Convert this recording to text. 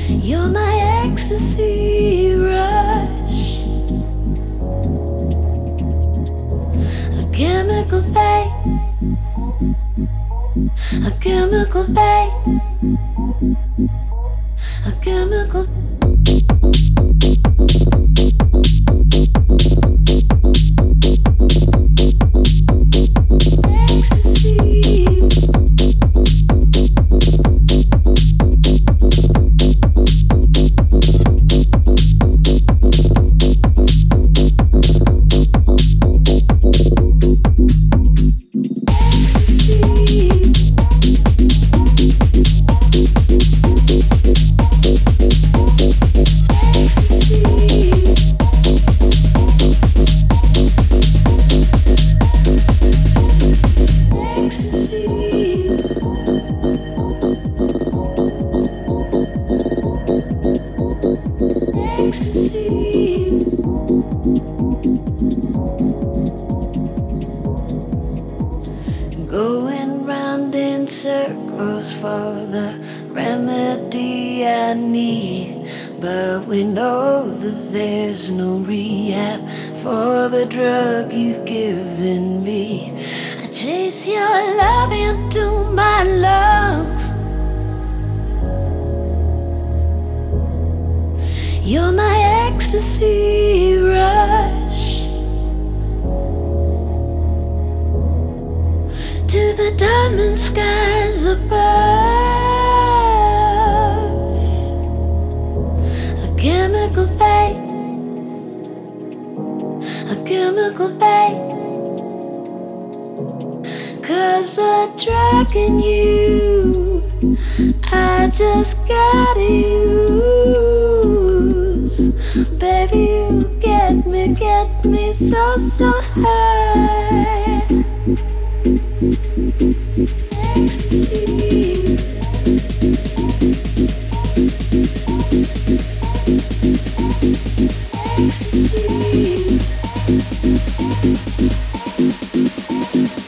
You're my ecstasy rush, a chemical fate, a chemical fate, a chemical. Going round in circles for the remedy I need, but we know that there's no rehab for the drug you've given me. I chase your love into my lungs. You're my ecstasy rush to the diamond skies above, a chemical fate, a chemical fate. 'Cause the drug in you, I just gotta use. Baby, you get me so, so high. Ecstasy. Ecstasy.